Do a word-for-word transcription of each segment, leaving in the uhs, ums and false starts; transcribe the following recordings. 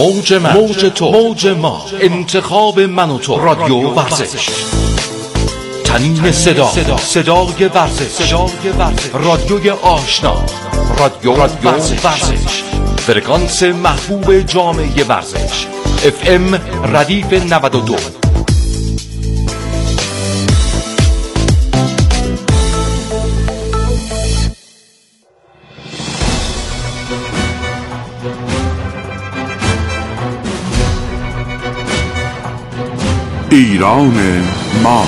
موج من، موج تو، موج ما، انتخاب من و تو، رادیو ورزش. تنین صدا، صدای ورزش، صدای ورزش، رادیوی آشنا، رادیو ورزش، فرکانس محبوب جامعه ورزش، اف ام ردیف نود و دو. ایران ما.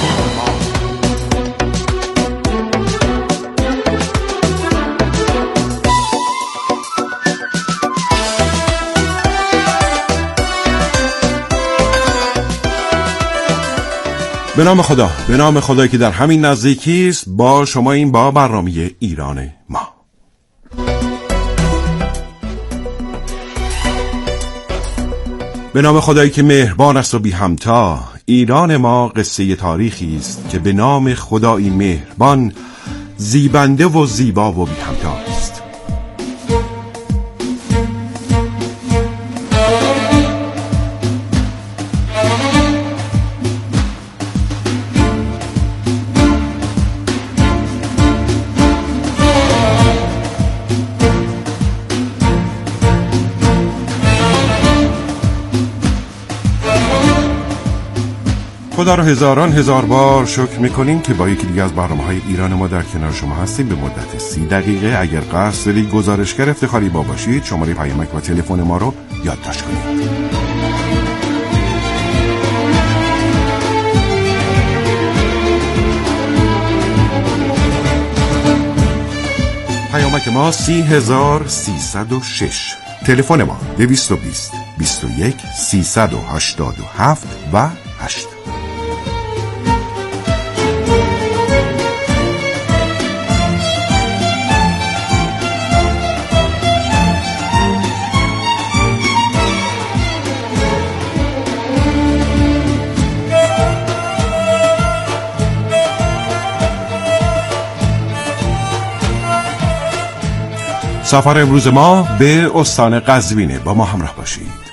به نام خدا، به نام خدایی که در همین نزدیکی است، با شما این با برنامه ایران ما. به نام خدایی که مهربان است و بی همتا. ایران ما قصه تاریخی است که به نام خدایی مهربان، زیبنده و زیبا و بی همتا است. خدا رو هزاران هزار بار شکر میکنیم که با یکی دیگه از برنامه‌های ایران ما در کنار شما هستیم. به مدت سی دقیقه اگر قصد دارید گزارشگر افتخاری با باشید، شماره پیامک و تلفن ما رو یادداشت کنید. پیامک ما سی هزار سیصد و شش، تلفن ما دویست و بیست بیست و یک سیصد و هشتاد و هفت و هشت. سفر امروز ما به استان قزوینه. با ما همراه باشید.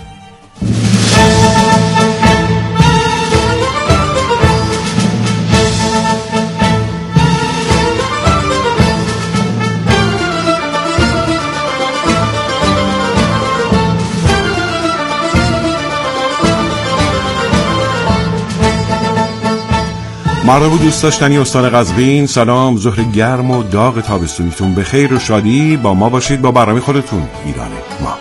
مرحبا دوست داشتنی استان قزوین، سلام، ظهر گرم و داغ تابستونیتون به خیر و شادی. با ما باشید با برنامه خودتون ایران ما.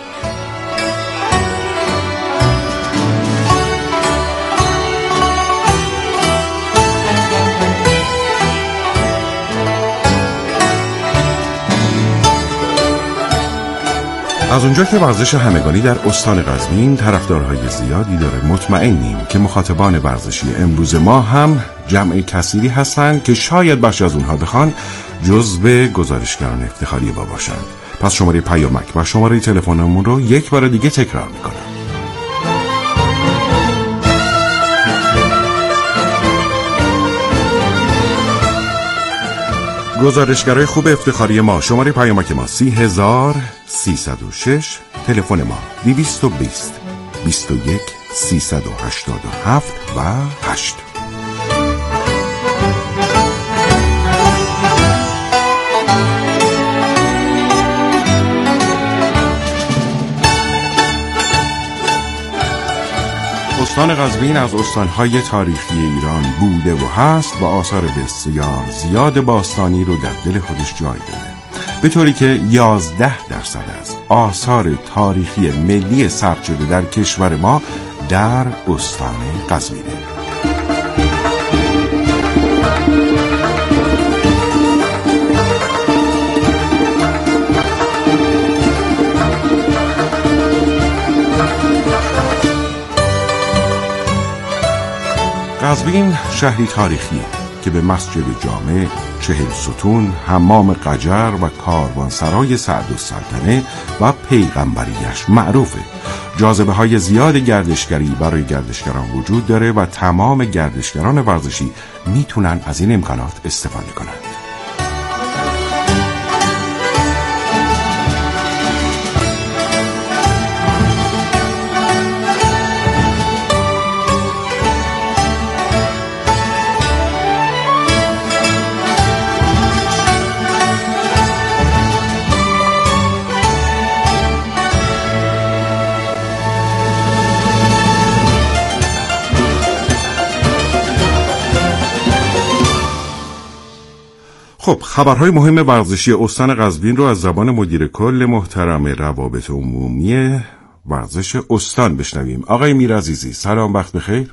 از اونجا که ورزش همگانی در استان قزوین طرفدارهای زیادی داره، مطمئنیم که مخاطبان ورزشی امروز ما هم جمع کثیری هستند که شاید بخشی از اونها بخوان جزو گزارشگران افتخاری ما باشند. پس شماره پیامک و شماره تلفنمون رو یک بار دیگه تکرار میکنم. گزارشگرای خوب افتخاری ما، شماره پیامک ما سی هزار سیصد و شش، تلفن ما دویست و بیست بیست و یک سیصد و هشتاد و هفت و هشت. استان قزوین از استانهای تاریخی ایران بوده و هست و آثار بسیار زیاد باستانی رو در دل خودش جای داره، به طوری که یازده درصد از آثار تاریخی ملی ثبت شده در کشور ما در استان قزوینه. قزوین شهری تاریخیه که به مسجد جامع، چهل ستون، حمام قجر و کاروانسرای سعدالسلطنه و پیغمبریش معروفه. جاذبه های زیاد گردشگری برای گردشگران وجود داره و تمام گردشگران ورزشی میتونن از این امکانات استفاده کنند. خب خبرهای مهم ورزشی استان قزوین رو از زبان مدیر کل محترم روابط عمومی ورزش استان بشنویم. آقای میرعزیزی سلام، وقت بخیر.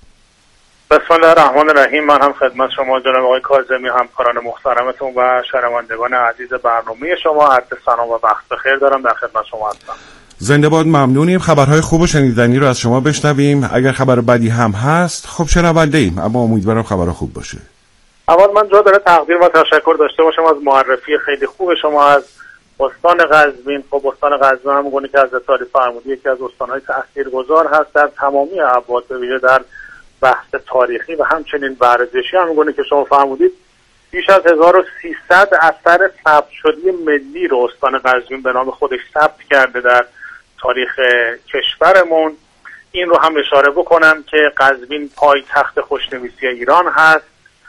بسم الله الرحمن الرحیم. من هم خدمت شما جناب آقای کاظمی، همکاران محترمتون و شنوندگان عزیز برنامه شما عرض سلام و وقت بخیر دارم. در خدمت شما هستم. زنده باد، ممنونیم. خبرهای خوب و شنیدنی رو از شما بشنویم. اگر خبر بدی هم هست خب شنونده ایم، اما امیدوارم خبر خوب باشه. اول من جا داره تقدیر و تشکر داشته باشم از معرفی خیلی خوب شما از استان قزوین. خب استان قزوین هم گونه که از سال فرمودی یکی از استان‌های تاثیرگذار هست در تمامی ابعاد، به ویژه در بحث تاریخی و همچنین ورزشی. هم گونه که شما فرمودید بیش از هزار و سیصد اثر ثبت شده ملی رو استان قزوین به نام خودش ثبت کرده در تاریخ کشورمون. این رو هم اشاره بکنم که قزوین پایتخت خوشنویسی ایران هست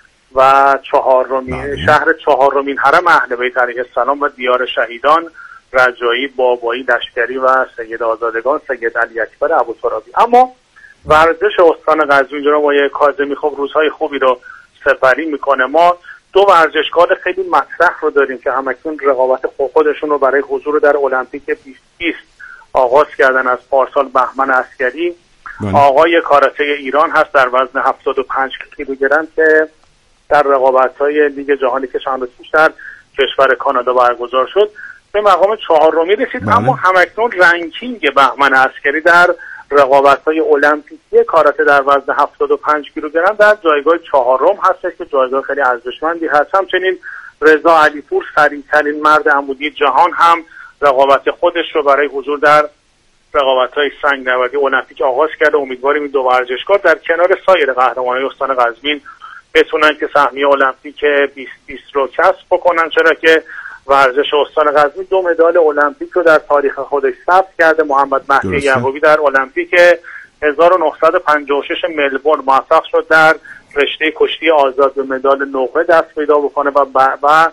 و چهارمین شهر چهارمین حرم اهل بیت علیه السلام و دیار شهیدان رجایی، بابایی، لشکری و سید آزادگان سید علی اکبر ابوترابی. اما ورزش استان قزوین جناب آقای کاظمی خب روزهای خوبی رو سپری میکنه. ما دو ورزشکار خیلی مطرح رو داریم که همکنون رقابت خودشون رو برای حضور در المپیک بیست بیست آغاز کردن. از پارسال بهمن عسکری آقای کاراته ایران هست در وزن هفتاد و پنج کیلوگرم که در رقابت‌های لیگ جهانی که چند روز پیش در کشور کانادا برگزار شد به مقام چهارمی رسید. بله. اما همکنون رنکینگ بهمن عسکری در رقابت‌های المپیکی کاراته در وزن هفتاد و پنج کیلوگرم در جایگاه چهارم هست که جایگاه خیلی ارزشمندی هست. همچنین رضا علیپور سریع‌ترین مرد عمودی جهان هم رقابت خودش رو برای حضور در رقابت‌های سنگ نوردی المپیک آغاز کرده. امیدواریم این دو ورزشکار در کنار سایر قهرمانان استان قزوین بتونن که سهمیه المپیک بیست بیست رو کسب بکنن، چرا که ورزش استان قزوین دو مدال المپیک رو در تاریخ خودش ثبت کرده. محمد مهدی یعقوبی در المپیک هزار و نهصد و پنجاه و شش ملبورن موفق شد در رشته کشتی آزاد به مدال نقره دست پیدا بکنه و و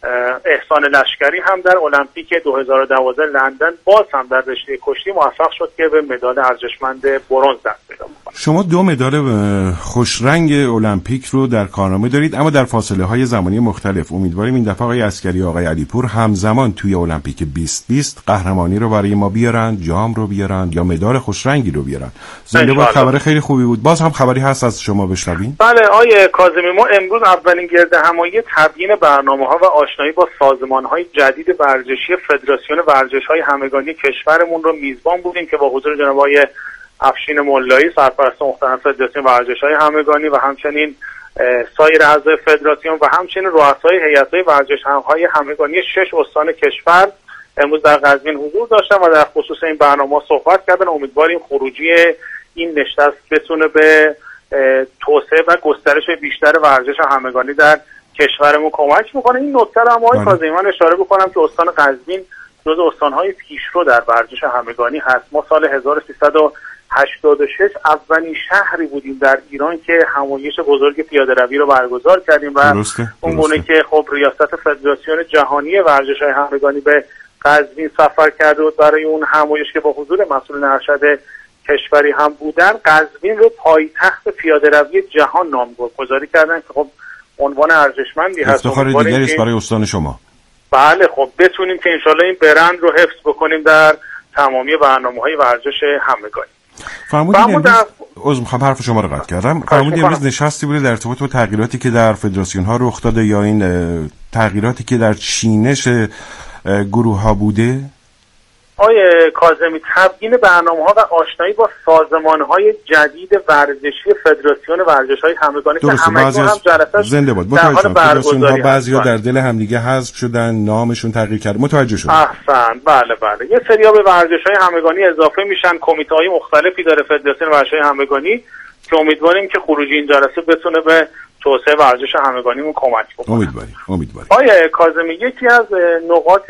احسان لشکری هم در المپیک دو هزار و دوازده لندن باز هم در رشته کشتی موفق شد که به مدال ارزشمند برنز دست پیدا بکنه. شما دو مدال خوشرنگ المپیک رو در کارنامه دارید، اما در فاصله های زمانی مختلف. امیدواریم این دفعه آقای عسکری و آقای علیپور همزمان توی المپیک بیست بیست قهرمانی رو برای ما بیارن، جام رو بیارن یا مدال خوشرنگی رو بیارن. زنده باد. خبر خیلی خوبی بود. باز هم خبری هست از شما بشنویم؟ بله آقای کاظمی، ما امروز اولین گرد همایی تبیین برنامه‌ها و آشنایی با سازمان‌های جدید ورزشی فدراسیون ورزش‌های همگانی کشورمون رو میزبان بودیم که با حضور جناب آقای افشین ملایی سرپرست محترم فدراسیون ورزش‌های همگانی و همچنین سایر اعضای فدراسیون و همچنین رؤسای هیئت‌های ورزش‌های همگانی شش استان کشور امروز در قزوین حضور داشتن و در خصوص این برنامه صحبت کردن. امیدواریم خروجی این نشست بتونه به توسعه و گسترش بیشتر ورزش همگانی در کشورمون کمک میکنه. این نکته رو هم آقای کاظمی من اشاره بکنم که استان قزوین جز استان‌های پیشرو در ورزش همگانی هست. ما سال هزار و سیصد و هشتاد و شش اولین شهری بودیم در ایران که همایش بزرگ پیاده‌روی رو برگزار کردیم و درسته. اون گونه که خب ریاست فدراسیون جهانی ورزش‌های همگانی به قزوین سفر کرده بود برای اون همایش که با حضور مسئولین ارشد کشوری هم بودن، قزوین رو پایتخت پیاده‌روی جهان نامگذاری کردن که خب عنوان ارزشمندی هست. افتخار دیگری است برای استان شما. بله خب بتونیم که انشالله این برند رو حفظ بکنیم در تمامی برنامه‌های ورزش همگانی. فرمودید امروز عذر می‌خوام حرف شما رو قطع کردم. فرمودید امروز نشستی بوده در ارتباط با تغییراتی که در فدراسیون‌ها رخ داده یا این تغییراتی که در چینش گروه‌ها بوده؟ آقای کاظمی، تبیین برنامه‌ها و آشنایی با سازمان‌های جدید ورزشی فدراسیون ورزش‌های همگانی که همگان هم جلسه زنده باد. متوجه فدراسیون‌ها بعضی‌ها در دل همدیگه حذف شدن، نامشون تغییر کرده. متوجه شدم. احسن. بله بله. یه سری‌ها به ورزش‌های همگانی اضافه میشن. کمیته‌های مختلفی داره فدراسیون ورزش‌های همگانی که امیدواریم که خروجی این جلسه بتونه به توسعه ورزش همگانیمون کمک بکنه. امیدواریم امیدواریم. آقای کاظمی، یکی از نقاط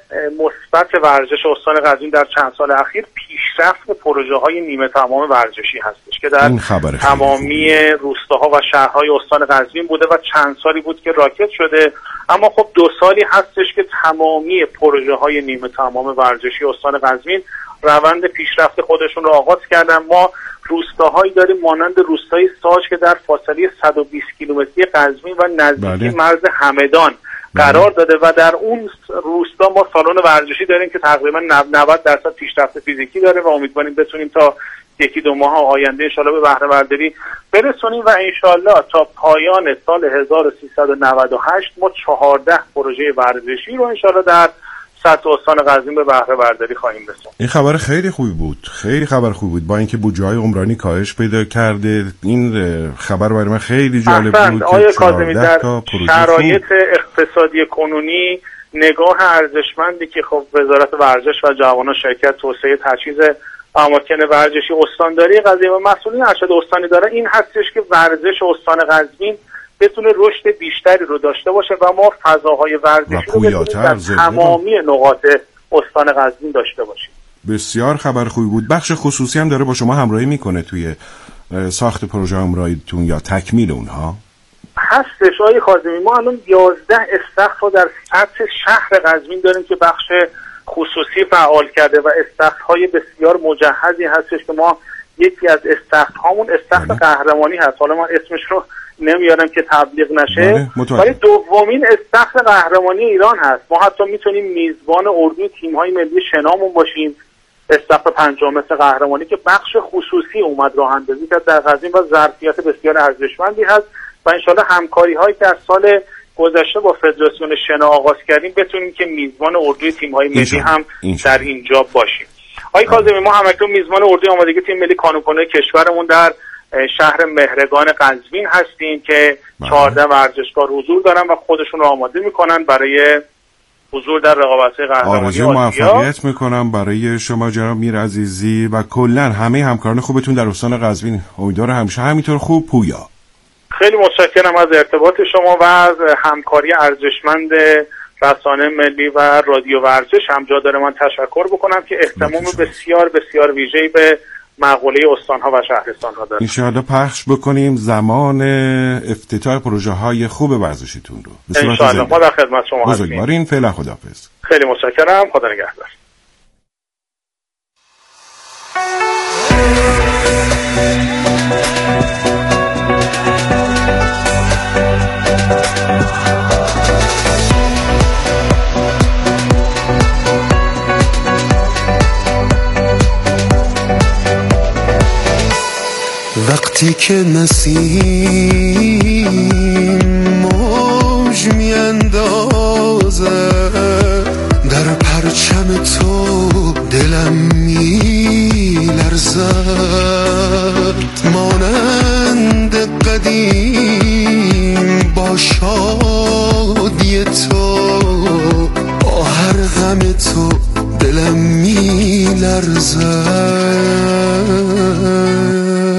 مثبت ورزش استان قزوین در چند سال اخیر پیشرفت پروژه‌های نیمه تمام ورزشی هستش که در تمامی روستاها و شهرهای استان قزوین بوده و چند سالی بود که راکت شده. اما خب دو سالی هستش که تمامی پروژه‌های نیمه تمام ورزشی استان قزوین روند پیشرفت خودشون رو آغاز کردن. ما روستاهایی داریم مانند روستای ساج که در فاصله صد و بیست کیلومتری قزوین و نزدیکی مرز همدان قرار داده و در اون روستا ما سالن ورزشی داریم که تقریبا نود درصد پیشرفت فیزیکی داره و امیدواریم بتونیم تا یکی دو ماه آینده انشالله به بهره برداری برسونیم و انشالله تا پایان سال هزار و سیصد و نود و هشت ما چهارده پروژه ورزشی رو انشالله در سطح استان قزوین به بهره برداری خواهیم رسوند. این خبر خیلی خوبی بود، خیلی خبر خوبی بود. با اینکه بودجه‌های عمرانی کاهش پیدا کرده، این خبر برای من خیلی جالب بود. آقای کاظمی در شرایط اقتصادی کنونی نگاه ارزشمندی که خب وزارت ورزش و جوانان شرکت توسعه تجهیز اماکن ورزشی استانداری قزوین و مسئولین ارشد استانی داره این هستش که ورزش استان قزوین بتونه رشد بیشتری رو داشته باشه و ما فضاهای ورزشی رو بتونیم در تمامی نقاط استان قزوین داشته باشیم. بسیار خبر خوبی بود. بخش خصوصی هم داره با شما همراهی میکنه توی ساخت پروژه همراهیتون یا تکمیل اونها؟ هستش آقای کاظمی. ما الان یازده استخر رو در سطح شهر قزوین داریم که بخش خصوصی فعال کرده و استخرهای بسیار مجهزی هستش که ما یکی از استخرهامون استخر قهرمانی هست. حالا من اسمش رو نمیارم که تبلیغ نشه، ولی دومین استخر قهرمانی ایران هست. ما حتی میتونیم میزبان اردوی تیم‌های ملی شنامون باشیم. استخر پنجم مثل قهرمانی که بخش خصوصی اومد راه اندازی کرد در قزوین و ظرفیت بسیار ارزشمندی هست و انشالله همکاری هایی که از سال گذشته با فدراسیون شنا آغاز کردیم بتونیم که میزبان اردوی تیم‌های ملی هم در اینجا باشیم. آقای کاظمی ما همکنون میزبان اردوی آمادگی تیم ملی کانوکنوی کشورمون در شهر مهرگان قزوین هستیم که چهارده ورزشکار حضور دارن و خودشون رو آماده میکنن برای حضور در رقابت‌های قهرمانی آرزوی موفقیت میکنم برای شما جناب میر عزیزی و کلا همه همکاران خوبتون در استان قزوین. امیدوارم همیشه همینطور خوب پویا. خیلی متشکرم از ارتباط شما و از همکاری ارزشمند رسانه ملی و رادیو ورزش. هم جا داره من تشکر بکنم که اهتمام بسیار بسیار ویژه‌ای به مقوله استان‌ها و شهرستان‌ها داره. انشاءالله پخش بکنیم زمان افتتاح پروژه‌های خوب ورزشیتون رو. انشاءالله ما در خدمت شما هستیم. بزرگوارین. فعلا خداحافظ. خیلی متشکرم. خدا نگهدار. وقتی که نسیم موج میاندازه در پرچم تو دلم میلرزد مانند قدیم با شادی تو با هر غم تو دلم میلرزد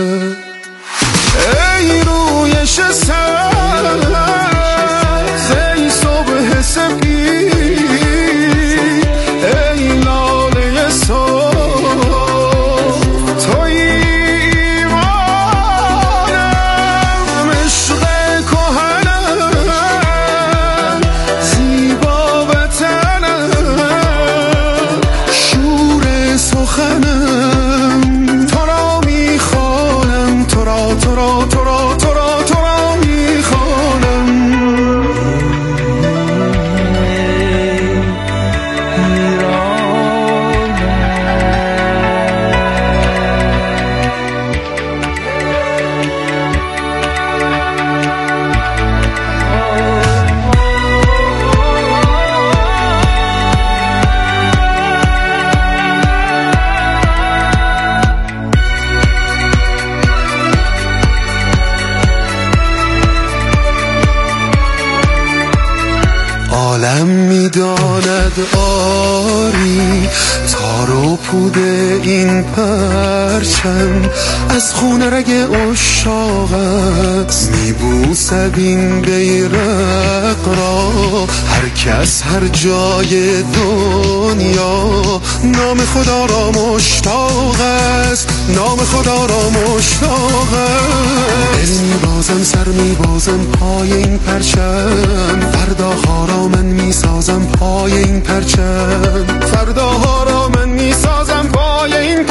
عالم میداند آری تار و پود این پرچم از خون رگ عشاق است میبوسد این بیرق را هر کس هر جای دنیا نام خدا را مشتاق است نام خدا را مشتاق است دل میبازم سر میبازم پای این پرچم فرداها را من میسازم پای این پرچم فرداها را من میسازم پای این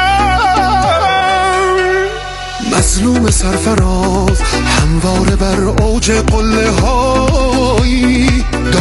پرچم مظلوم سرفراز همواره بر اوج قله هایی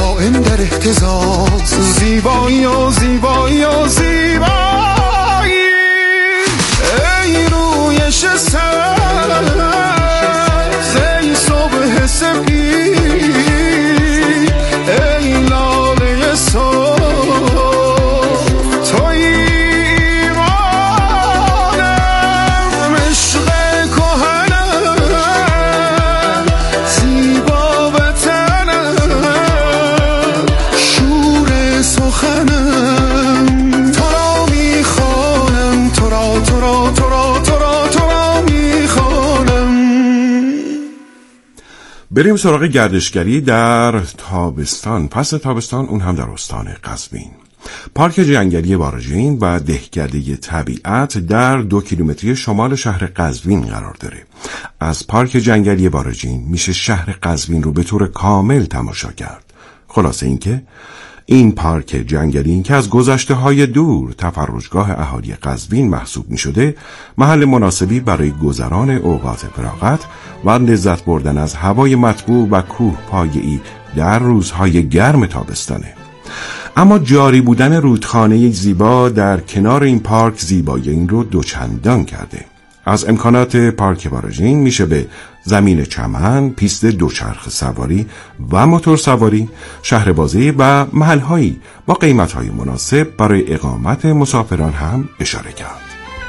بریم سراغ گردشگری در تابستان، فصل تابستان، اون هم در استان قزوین. پارک جنگلی باراجین و دهکده طبیعت در دو کیلومتری شمال شهر قزوین قرار داره. از پارک جنگلی باراجین میشه شهر قزوین رو به طور کامل تماشا کرد. خلاصه اینکه این پارک جنگلی که از گذشته های دور تفرجگاه اهالی قزوین محسوب می شده، محل مناسبی برای گذران اوقات فراغت و لذت بردن از هوای مطبوع و کوه پایه‌ای در روزهای گرم تابستانه. اما جاری بودن رودخانه زیبا در کنار این پارک زیبایی این رو دوچندان کرده. از امکانات پارک باراجین میشه به زمین چمن، پیست دوچرخ سواری و موتور سواری، شهر بازی و محلهایی با قیمتهای مناسب برای اقامت مسافران هم اشاره کرد.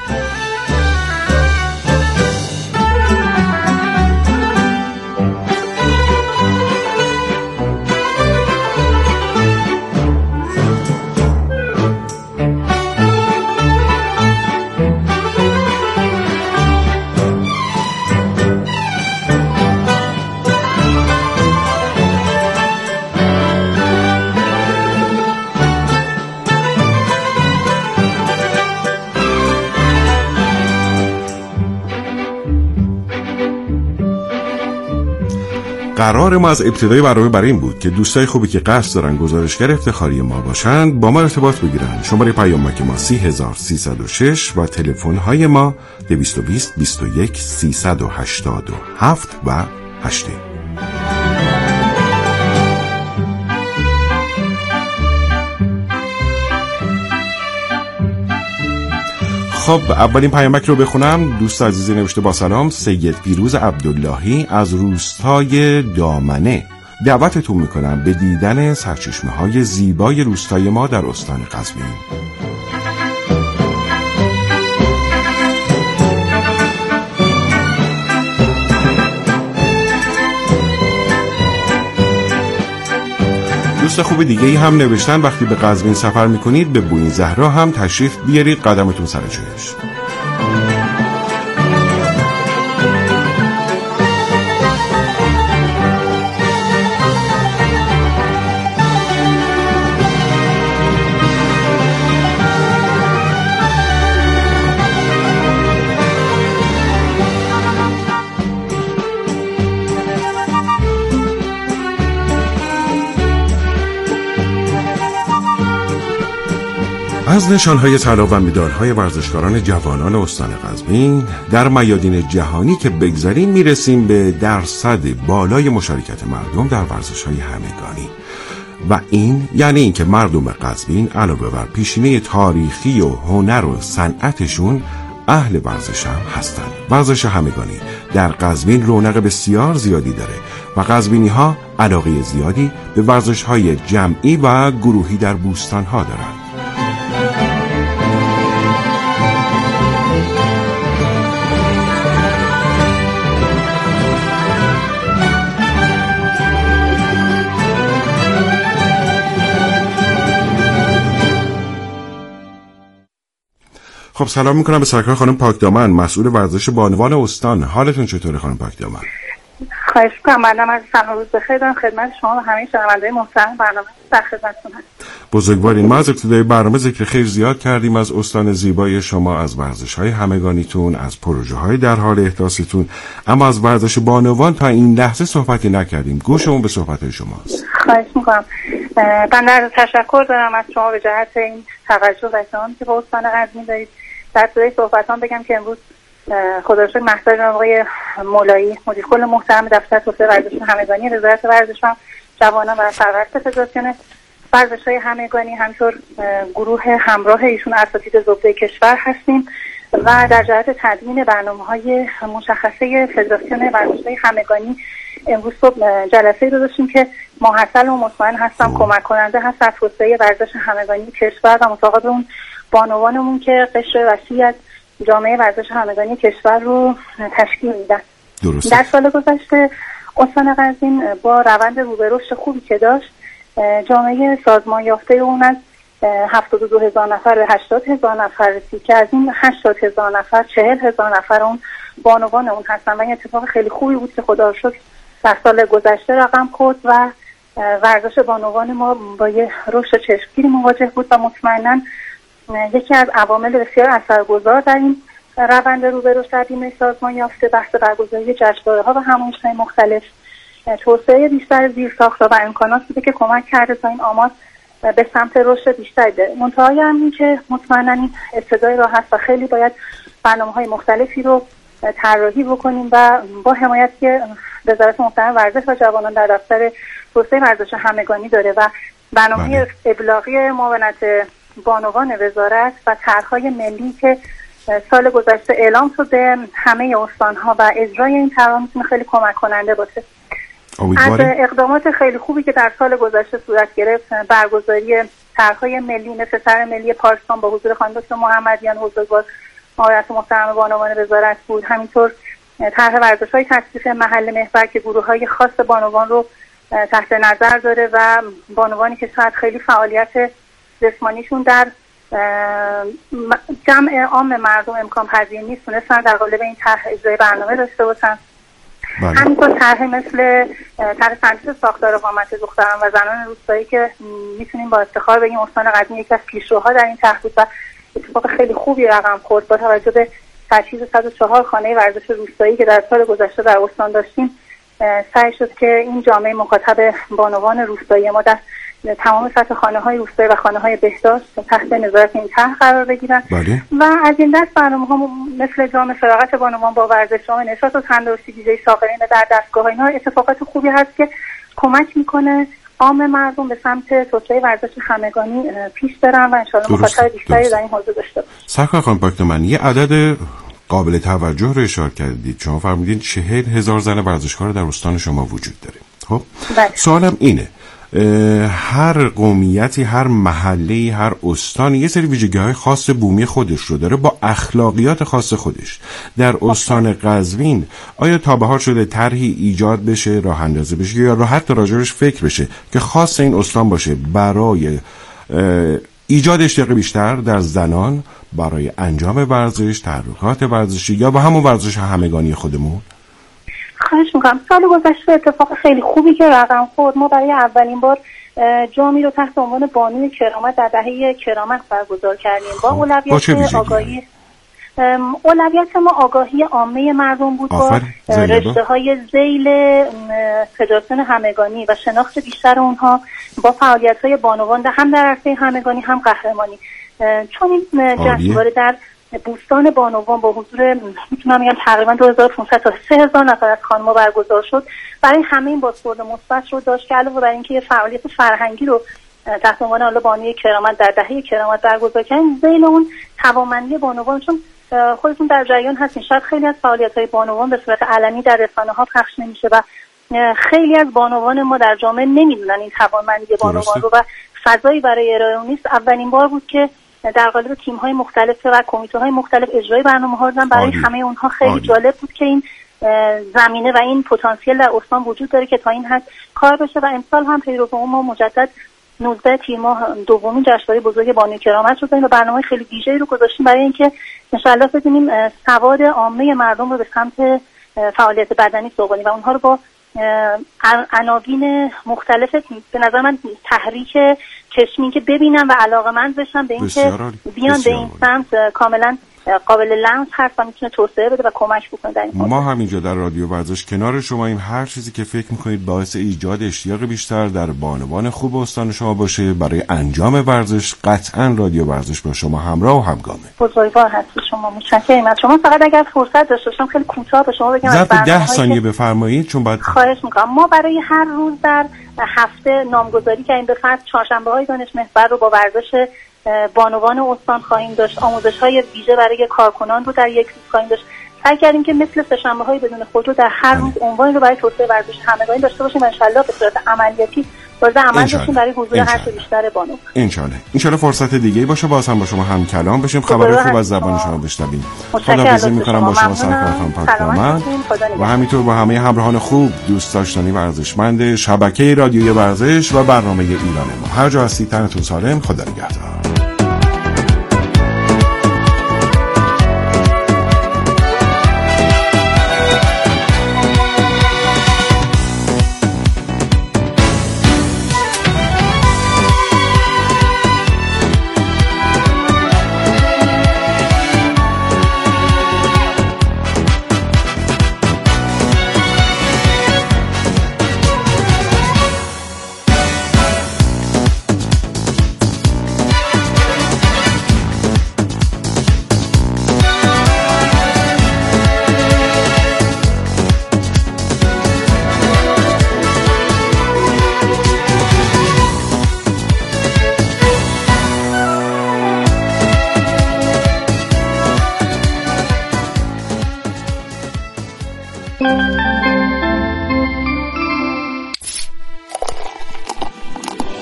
قرار ما از ابتدای برنامه برای این بود که دوستای خوبی که قصد دارن گزارشگر افتخاری ما باشند با ما ارتباط بگیرن. شماره پیامک ما سی هزار سیصد و شش و تلفن های ما دویست و بیست بیست و یک سیصد و هشتاد و هفت و هشت. خب اولین پیامک رو بخونم. دوست عزیزی نوشته با سلام، سید پیروز عبداللهی از روستای دامنه. دعوتتون میکنم به دیدن سرچشمه های زیبای روستای ما در استان قزوین. دوست خوب دیگه ای هم نوشتن وقتی به قزوین سفر میکنید به بوین زهرا هم تشریف بیارید، قدمتون سر جایش. از نشانهای طلا و مدال‌های ورزشکاران جوانان استان قزوین در میادین جهانی که بگذاریم میرسیم به درصد بالای مشارکت مردم در ورزش‌های همگانی و این یعنی اینکه مردم قزوین علاوه بر پیشینه تاریخی و هنر و صنعتشون اهل ورزش هم هستن. ورزش همگانی در قزوین رونق بسیار زیادی داره و قزوینی‌ها علاقه زیادی به ورزش‌های جمعی و گروهی در بوستان‌ها دارند. خب سلام میکنم به سرکار خانم پاکدامن، مسئول ورزش بانوان استان. حالتون چطوره خانم پاکدامن؟ خواهش میکنم. منم از سلام روز بخیر دارم خدمت شما و همه شنونده‌های محترم برنامه در خدمتتون هستم. بزرگوارین. ما از ابتدای برنامه ذکر خیر زیاد کردیم از استان زیبای شما، از ورزش‌های همگانیتون، از پروژه‌های در حال احداثتون، اما از ورزش بانوان تا این لحظه صحبتی نکردیم. گوشمون به صحبت‌های شماست. خواهش میکنم. بنده از تشکر دارم از شما به جهت این توجه و احترامی که به استان قزوین دارید. در ابتدای صحبتام بگم که امروز خدا رو شکر محضر جناب آقای مولایی مدیر کل محترم دفتر توسعه ورزش همگانی وزارت ورزش و جوانان و سرپرست فدراسیون ورزش‌های همگانی همینطور گروه همراه ایشون اساتید زبده کشور هستیم و در جهت تدوین برنامه‌های مشخصه فدراسیون ورزش‌های همگانی امروز صبح جلسه‌ای رو داشتیم که محصل و مطمئن هستم کمک کننده هست در توسعه ورزش همگانی کشور و مطابق اون بانوانمون که قشر وسیع از جامعه ورزش همگانی کشور رو تشکیل میدن. درسته. در سال گذشته استان قزوین با روند رو به رشد خوبی که داشت جامعه سازمان یافته اون از هفتاد و دو هزار نفر به هشتاد هزار نفر رسید که از این هشتاد هزار نفر چهل هزار نفر اون بانوان اون هستن و این اتفاق خیلی خوبی بود که خدا رو شکر در سال گذشته رقم خورد و ورزش بانوان ما با یه رشد چشمگیری مواجه بود و مطمئناً یکی از عوامل بسیار اثرگذار در این روند رو به رشد بیمه سازمان یافته بحث برگزاری جشنواره‌ها و همایش‌های مختلف، توسعه بیشتر زیرساخت‌ها و امکانات بوده که کمک کرده تا این آمار به سمت رشد بیشتری بره. منتهی هم این که مطمئناً این ابتدای راه هست و خیلی باید برنامه‌های مختلفی رو طراحی بکنیم و با حمایتی که وزارت محترم ورزش و جوانان در دفتر توسعه ورزش همگانی داره و برنامه ابلاغی معاونت بانوان وزارت و طرح‌های ملی که سال گذشته اعلام شده همه استان‌ها و اجرای این طرح میتونه خیلی کمک کننده باشه. از اقدامات خیلی خوبی که در سال گذشته صورت گرفت برگزاری طرح‌های ملی مثل طرح ملی پارکستان با حضور خانم دکتر محمدیان حضورگار معاونت محترم بانوان وزارت بود. همینطور طرح ورزش‌های تصدیق محل محور که گروه‌های خاص بانوان رو تحت نظر داره و بانوانی که شاید خیلی فعالیت جسمانیشون در جمع عام مردم امکان پذیر نیست تونستن در قالب این طرح اجرای برنامه داشته باشن. همینطور طرح مثل طرح تنظیم ساختار اقامت دختران و زنان روستایی که میتونیم با افتخار بگیم استان قزوین یکی از پیشروها در این طرح بود و اتفاق خیلی خوبی رقم خورد. با توجه به تجهیز صد و چهار خانه ورزش روستایی که در سال گذشته در استان داشتیم، سعی شد که این جامعه مخاطب بانوان روستایی ما در تمام سطح خانه‌های روستایی و خانه‌های بهداشت تحت نظارت این طرح قرار بگیرن بله. و از این دست برنامه‌ها مثل جام فراغت بانوان با ورزش، جام نشاط و تندرستی ویژه ساغرین در دستگاه‌ها، اینا اتفاقات خوبی هست که کمک میکنه عام مردم به سمت توسعه ورزش همگانی پیش برن و ان شاءالله مخاطب بیشتری در این حوزه داشته باشیم. سرکار خانم پاکدامنی، یه عدد قابل توجه رو اشاره کردید. شما فرمودید چهل هزار زن ورزشکار در استان شما وجود داره. خب بله. سوالم اینه، هر قومیتی، هر محله‌ای، هر استانی یه سری ویژگی‌های خاص بومی خودش رو داره با اخلاقیات خاص خودش. در استان قزوین آیا تا به حال شده طرحی ایجاد بشه، راه اندازی بشه یا راحت راجعش فکر بشه که خاص این استان باشه برای ایجاد اشتیاق بیشتر در زنان برای انجام ورزش، تحرکات ورزشی یا با همون ورزش همگانی خودمون؟ خواهش میکنم. سال گذشته اتفاق خیلی خوبی که رقم خورد، ما برای اولین بار جامی رو تحت عنوان بانوی کرامت در دهه کرامت برگزار کردیم با اولویت آگاهی. اولویت ما آگاهی عامه مردم بود با رشته های ذیل فدراسیون همگانی و شناخت بیشتر اونها با فعالیت های بانوان هم در عرصه همگانی هم قهرمانی. چون این جشنواره در بوستان بانوان با حضور میتونم بگم تقریبا دو هزار و پانصد تا سه هزار نفر از خانم‌ها برگزار شد، برای همه این بازخورد مثبت رو داشت که علاوه بر اینکه یه فعالیت فرهنگی رو تحت عنوان حالا بانوی کرامت در دهه کرامت برگزار کردن، ذیل اون توانمندی بانوان، چون خودتون در جریان هستین شاید خیلی از فعالیت‌های بانوان به صورت علنی در رسانه‌ها پخش نمیشه و خیلی از بانوان ما در جامعه نمیدونن این توانمندی بانوان رو و فضایی برای ارائه اون نیست. اولین بار بود که در قالب تیم‌های مختلف و کمیته‌های مختلف اجرای برنامه‌ها رو برای آلی. همه اونها خیلی آلی. جالب بود که این زمینه و این پتانسیل در استان وجود داره که تا این حد کار بشه و امسال هم پیرو به ما مجدد نوزده تیر ماه دومین جشنواره بزرگ بانوی کرامت رو داریم و برنامه خیلی ویژه‌ای رو گذاشتیم برای اینکه انشالله بدونیم سواد عامه مردم رو به سمت فعالیت بدنی سوقونیم و اونها رو با عناوین مختلف به نظر من تحریک چشمی که ببینن و علاقه‌مند بشن به اینکه بیان به این سمت کاملا قابل لمس هست و میتونه توسعه بده و کمک بکنه در این حوزه. ما همینجا در رادیو ورزش کنار شما این هر چیزی که فکر میکنید باعث ایجاد اشتیاق بیشتر در بانوان خوب استان شما باشه برای انجام ورزش، قطعا رادیو ورزش با شما همراه و همگامه. بزرگوار هستی شما، متشکرم از شما. فقط اگر فرصت داشته باشم خیلی کوتاه به شما بگم ظرف ده ثانیه که... بفرمایید چون بعد خواهش میکنم. ما برای هر روز در هفته نامگذاری کردیم به فرض چهارشنبه‌های دانش محور رو با ورزش بانوان استان خواهیم داشت. آموزش‌های ویژه برای کارکنان رو در یک روز خواهیم داشت. سعی کردیم که مثل سه‌شنبه‌های بدون خودرو در هر روز عنوانی رو برای توسعه ورزش همگانی داشته باشیم و انشالله به صورت عملیاتی وارد عمل بشیم برای حضور هر چه بیشتر بانو. انشالله. انشالله فرصت دیگه‌ای باشه باز هم با شما هم کلام بشیم، خبرات خوب از زبان شما بشنویم. خداحافظی می‌کنم با شما سرکار خانم پاکدامن و همینطور با همه همراهان خوب، دوست داشتنی ورزشمند شبکه رادیوی ورزش و برنامه ایران ما. هر جا هستید تنتون سالم، خدا نگهدار.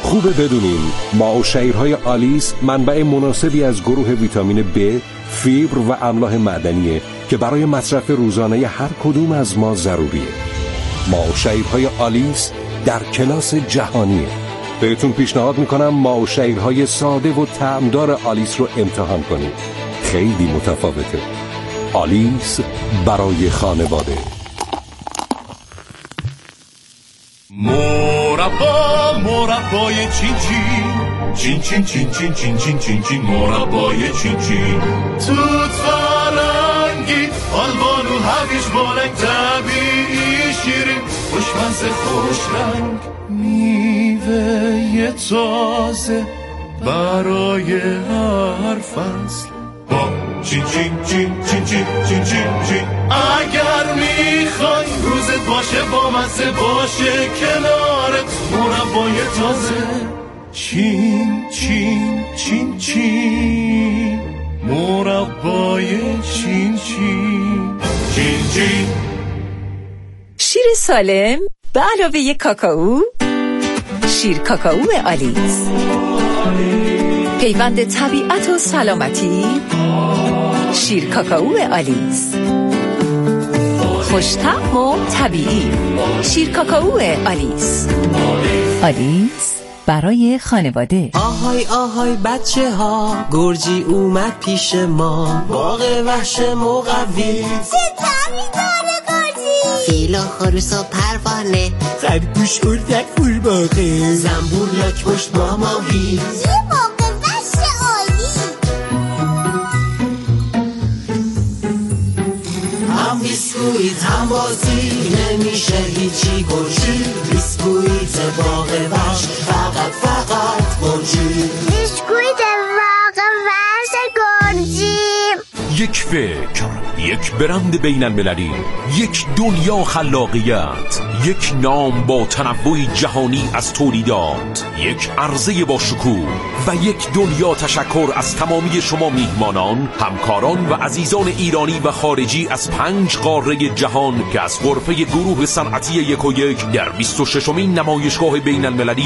خوبه بدونین ماء شعیرهای آلیس منبع مناسبی از گروه ویتامین B، فیبر و املاح معدنیه که برای مصرف روزانه هر کدوم از ما ضروریه. ماء شعیرهای آلیس در کلاس جهانیه. بهتون پیشنهاد میکنم ماء شعیرهای ساده و طعمدار آلیس رو امتحان کنید. خیلی متفاوته. آلیس برای خانواده. مربا مربای چین چین چین چین چین چین چین چین چین مربای چین چین توت فرنگی آلبانو هویج بالنگ طبیعی شیرین خوشمزه خوش رنگ میوه تازه برای هر فصل با چین چین چین چین چین چین چین چین اگر میخوای روزت باشه با مزه باشه کنارت مربای تازه چین چین چین چین مربای چین چین چین چین شیر سالم به علاوه یک کاکائو، شیر کاکائو آلیس، پیوند طبیعت و سلامتی. شیر کاکائو آلیس، خوش‌طعم و طبیعی. شیر کاکائو آلیس. آلیس برای خانواده. آهای آهای بچه ها، گرجی اومد پیش ما، باغ وحش مقوی. چه طعمی داره گرجی؟ فیل و خروس و پروانه، خرگوش اردک قورباغه، زنبور لاک پشت با ماهی. یه باغ وحش عالی. هم بیسکویت هم بازی، نمیشه هیچی گرجی. بیسکویت باغ وحش فقط فقط گرجی. بیسکویت باغ وحش گرجی. یک فکر، یک برند بین المللی، یک دنیا خلاقیت، یک نام با تنوع جهانی از تولیدات، یک عرضه با شکوه و یک دنیا تشکر از تمامی شما میهمانان، همکاران و عزیزان ایرانی و خارجی از پنج قاره جهان که از غرفه گروه صنعتی یک و یک در بیست و ششمین نمایشگاه بین المللی